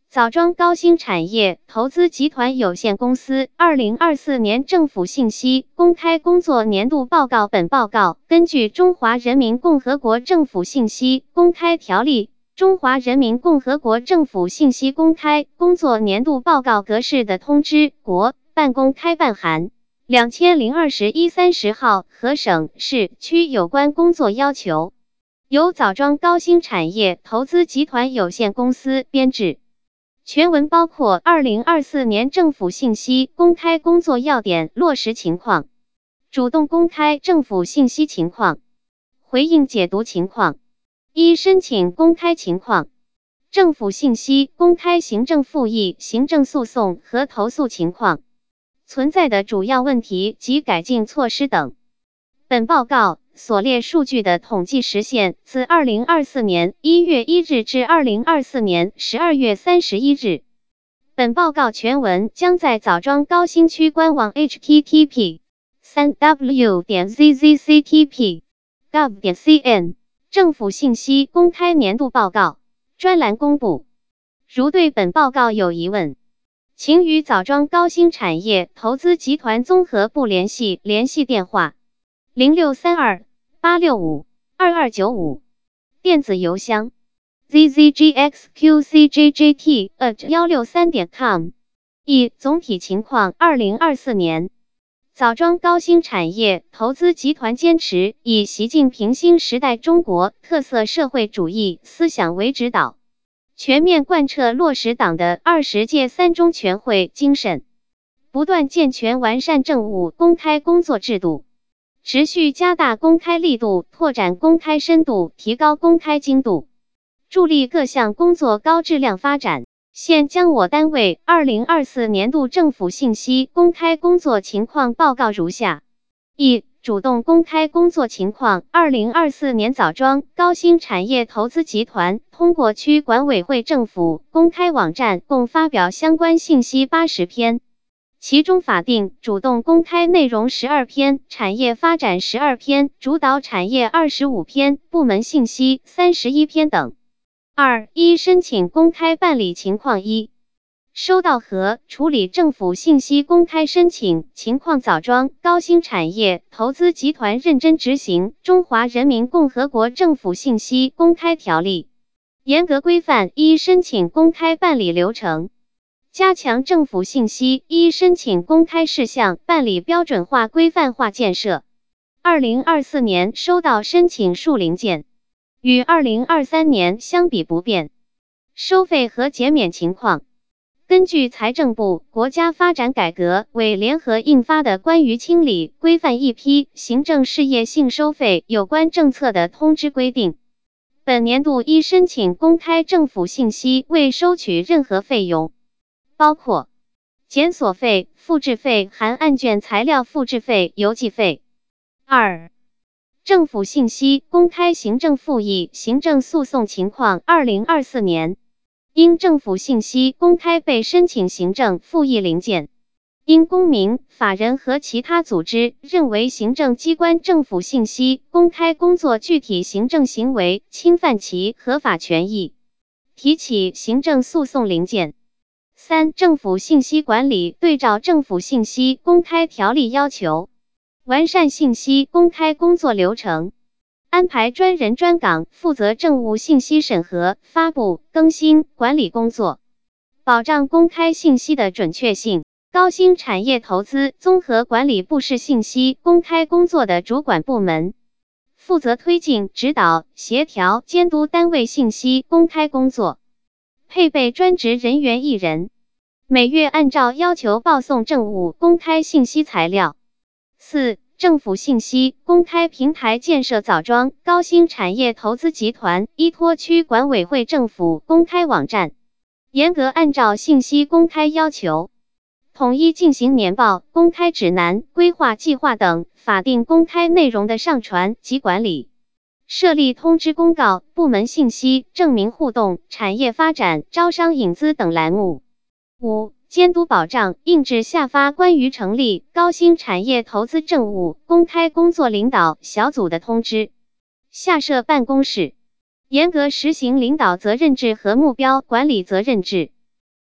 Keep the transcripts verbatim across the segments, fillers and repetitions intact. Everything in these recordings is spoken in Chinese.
枣庄高新产业投资集团有限公司二零二四年政府信息公开工作年度报告。本报告根据《中华人民共和国政府信息公开条例》、《中华人民共和国政府信息公开工作年度报告格式的通知（国办公开办函）两千零二十一三十号和省、市、区有关工作要求，由枣庄高新产业投资集团有限公司编制。全文包括二零二四年政府信息公开工作要点落实情况、主动公开政府信息情况、回应解读情况、一申请公开情况、政府信息公开行政复议、行政诉讼和投诉情况、存在的主要问题及改进措施等。本报告所列数据的统计时限自二零二四年一月一日至二零二四年十二月三十一日。本报告全文将在枣庄高新区官网 h t t p 三 w 点 z z c t p 点 gov 点 c n 政府信息公开年度报告专栏公布。如对本报告有疑问，请与枣庄高新产业投资集团综合部联系，联系电话零六三二八六五二二九五，电子邮箱 z z g x q c j j t at 一六三点 com。一、总体情况。二零二四年，枣庄高新产业投资集团坚持以习近平新时代中国特色社会主义思想为指导，全面贯彻落实党的二十届三中全会精神，不断健全完善政务公开工作制度，持续加大公开力度，拓展公开深度，提高公开精度，助力各项工作高质量发展。现将我单位二零二四年度政府信息公开工作情况报告如下：一、主动公开工作情况。二零二四年，枣庄高新产业投资集团通过区管委会政府公开网站共发表相关信息八十篇。其中法定主动公开内容十二篇，产业发展十二篇，主导产业二十五篇，部门信息三十一篇等。二、一、申请公开办理情况。一、收到和处理政府信息公开申请情况。枣庄高新产业投资集团认真执行《中华人民共和国政府信息公开条例》，严格规范一申请公开办理流程，加强政府信息一申请公开事项办理标准化规范化建设。二零二四年收到申请数零件，与二零二三年相比不变。收费和减免情况。根据财政部国家发展改革委联合印发的关于清理规范一批行政事业性收费有关政策的通知规定，本年度一申请公开政府信息未收取任何费用，包括检索费、复制费、含案卷材料复制费、邮寄费。二、政府信息公开行政复议、行政诉讼情况。二零二四年，因政府信息公开被申请行政复议零件，因公民、法人和其他组织认为行政机关政府信息公开工作具体行政行为侵犯其合法权益，提起行政诉讼零件。三、政府信息管理对照政府信息公开条例要求，完善信息公开工作流程，安排专人专岗负责政务信息审核、发布、更新、管理工作，保障公开信息的准确性。高新产业投资综合管理部是信息公开工作的主管部门，负责推进、指导、协调、监督单位信息公开工作，配备专职人员一人，每月按照要求报送政务公开信息材料。四、政府信息公开平台建设。枣庄高新产业投资集团依托区管委会政府公开网站，严格按照信息公开要求，统一进行年报、公开指南、规划计划等法定公开内容的上传及管理，设立通知公告、部门信息、证明互动、产业发展、招商引资等栏目。五、监督保障印制下发关于成立高新产业投资政务公开工作领导小组的通知，下设办公室，严格实行领导责任制和目标管理责任制，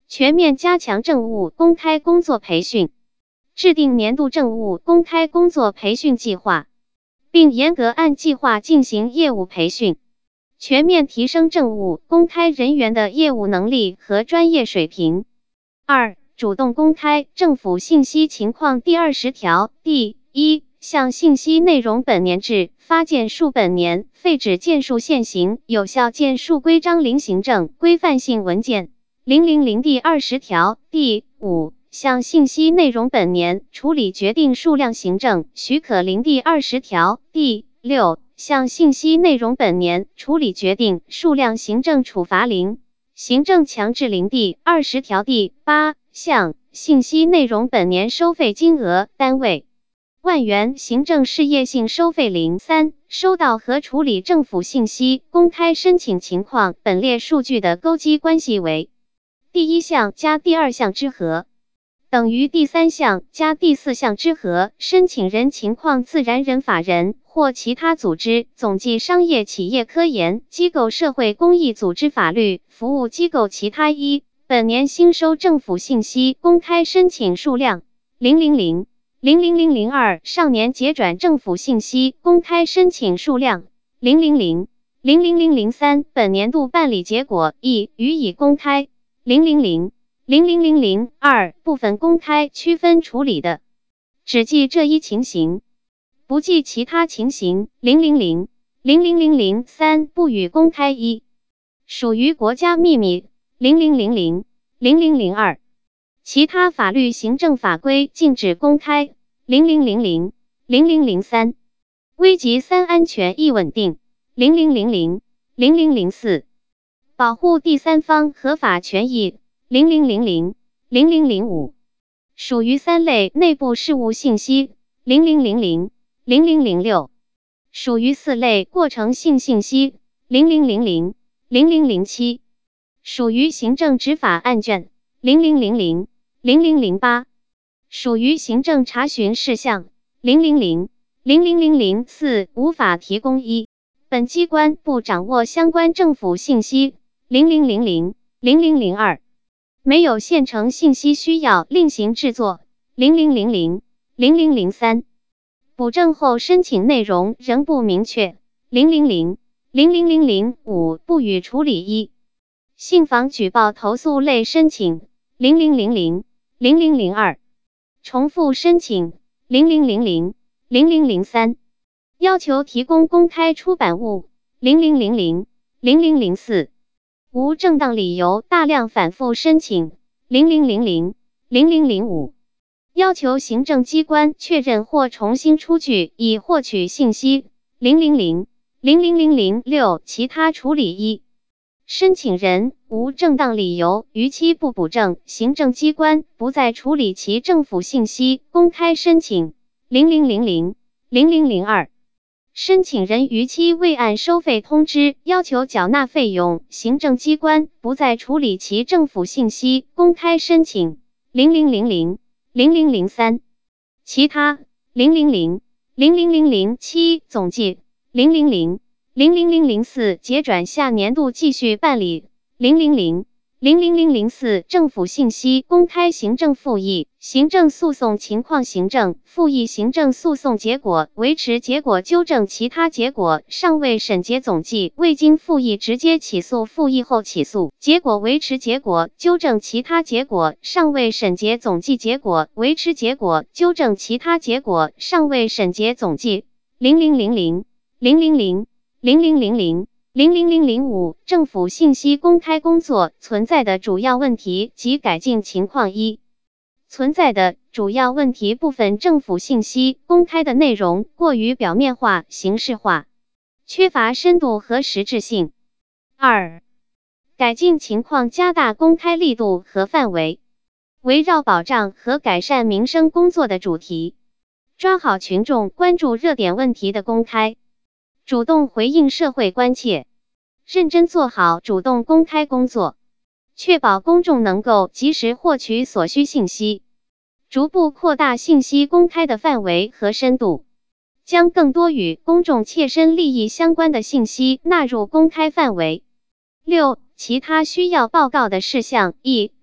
全面加强政务公开工作培训，制定年度政务公开工作培训计划，并严格按计划进行业务培训，全面提升政务公开人员的业务能力和专业水平。二、主动公开政府信息情况第二十条第一项信息内容本年制发件数本年，废止件数现行有效件数规章零行政规范性文件。零零零第二十条第五项信息内容本年处理决定数量行政许可零第二十条第六项信息内容本年处理决定数量行政处罚零。行政强制零第二十条第八项信息内容本年收费金额单位万元行政事业性收费零。三、收到和处理政府信息公开申请情况本列数据的勾稽关系为第一项加第二项之和，等于第三项加第四项之和。申请人情况自然人、法人或其他组织、总计商业企业、科研机构、社会公益组织、法律服务机构其他一本年新收政府信息公开申请数量零零零零零零零二上年结转政府信息公开申请数量零零零零零零零三本年度办理结果亦予以公开零零零零零零零二部分公开区分处理的，只记这一情形，不记其他情形。零零零零零零零三不予公开一属于国家秘密。零零零零零零零二其他法律行政法规禁止公开。零零零零零零零三危及三安全一稳定。零零零零零零零四保护第三方合法权益。零零零零零零零五属于三类内部事务信息。零零零零零零零六属于四类过程性信息。零零零零零零零七属于行政执法案卷。零零零零零零零八属于行政查询事项。零零零零零零零四无法提供一本机关不掌握相关政府信息。零零零零零零零二没有现成信息需要另行制作。零零零零零零零三补正后申请内容仍不明确。零零零零零零零五不予处理一信访举报投诉类申请。零零零零零零零二重复申请。零零零零零零零三要求提供公开出版物。零零零零零零零四无正当理由大量反复申请。零零零零零零零五要求行政机关确认或重新出具以获取信息。零零零零零零零六其他处理一申请人无正当理由逾期不补正，行政机关不再处理其政府信息公开申请。零零零零零零零二申请人逾期未按收费通知要求缴纳费用，行政机关不再处理其政府信息公开申请。零零零零零零零三其他。零零零零零零零七总计。零零零零零零零四结转下年度继续办理。零零零零零零零四政府信息公开行政复议行政诉讼情况。行政复议行政诉讼结果维持结果纠正其他结果尚未审结总计未经复议直接起诉复议后起诉结果维持结果纠正其他结果尚未审结总计结果维持结果纠正其他结果尚未审结总计。零零零零零零零零零零零零零零零五政府信息公开工作存在的主要问题及改进情况。一、存在的主要问题部分政府信息公开的内容过于表面化、形式化，缺乏深度和实质性。二、改进情况加大公开力度和范围，围绕保障和改善民生工作的主题，抓好群众关注热点问题的公开，主动回应社会关切，认真做好主动公开工作，确保公众能够及时获取所需信息，逐步扩大信息公开的范围和深度，将更多与公众切身利益相关的信息纳入公开范围。六、其他需要报告的事项。一、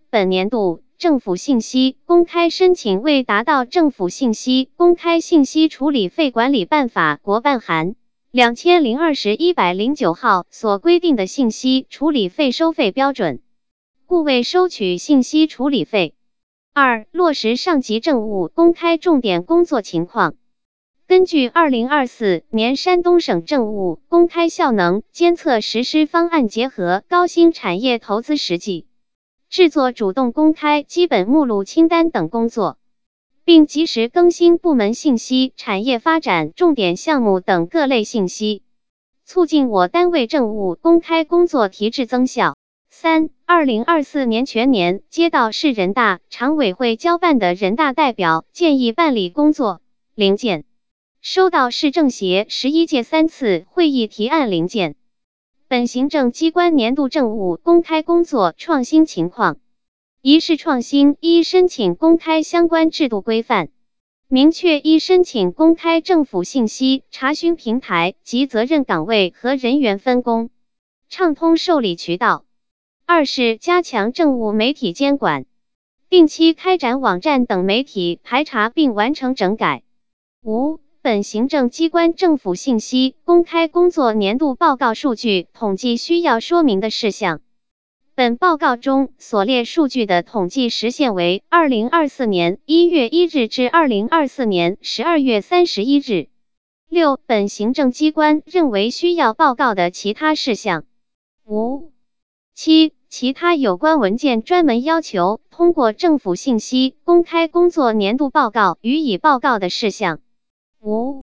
本年度政府信息公开申请未达到政府信息公开信息处理费管理办法国办函两千零二十一百零九号所规定的信息处理费收费标准，故未收取信息处理费。二、落实上级政务公开重点工作情况。根据二零二四年山东省政务公开效能监测实施方案，结合高新产业投资实际，制作主动公开基本目录清单等工作，并及时更新部门信息、产业发展重点项目等各类信息，促进我单位政务公开工作提质增效。三、二零二四年全年接到市人大常委会交办的人大代表建议办理工作零件，收到市政协十一届三次会议提案零件。本行政机关年度政务公开工作创新情况。一是创新：一、申请公开相关制度规范，明确一申请公开政府信息查询平台及责任岗位和人员分工，畅通受理渠道。二是加强政务媒体监管，定期开展网站等媒体排查并完成整改。五、本行政机关政府信息公开工作年度报告数据统计需要说明的事项。本报告中所列数据的统计时限为二零二四年一月一日至二零二四年十二月三十一日。六、本行政机关认为需要报告的其他事项。五、七、其他有关文件专门要求通过政府信息公开工作年度报告予以报告的事项。五、